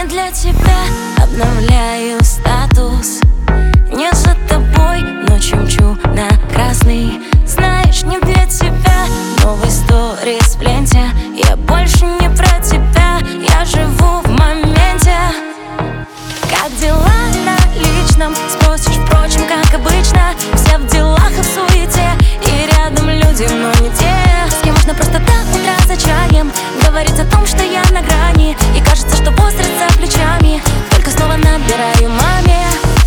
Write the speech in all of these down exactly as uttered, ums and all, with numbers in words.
Не для тебя обновляю статус, не за тобой ночью мчу на красный. Знаешь, не для тебя новый сторис в ленте. Я больше не про тебя, я живу в моменте. Как дела на личном? Спросишь, впрочем, как обычно. Все в делах и в суете, и рядом люди, но не те, с кем можно просто до утра за чаем говорить о том, что я на грани. И кажется, что возраст за плечами, только снова набираю маме.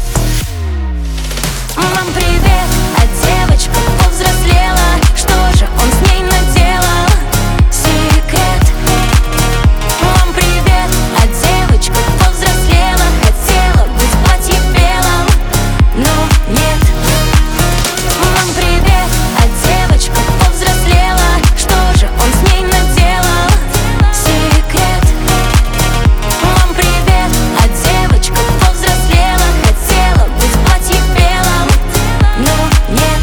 Мам, привет, а девочка повзрослела. Что же он с ней наделал? Секрет. Мам, привет, а девочка повзрослела. Хотела быть в платье белом, но нет. Мам, привет, а девочка повзрослела. Что же он с ней наделал? Секрет. Мам, привет, а девочка повзрослела. Хотела быть в платье белом, но нет.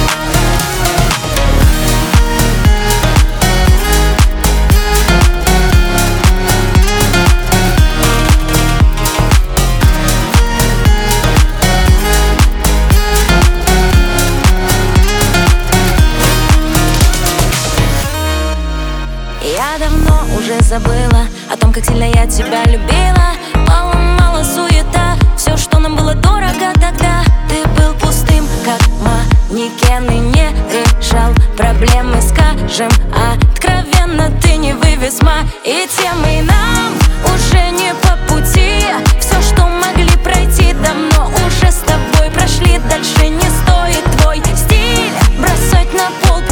Я давно уже забыла о том, как сильно я тебя любила. Мало-мало суета, все, что нам было дорого тогда. Ты был пустым, как манекен, и не решал проблемы, скажем откровенно. Ты не вывез мои темы, нам уже не по пути. Все, что могли пройти, давно уже с тобой прошли. Дальше не стоит твой стиль бросать на пол.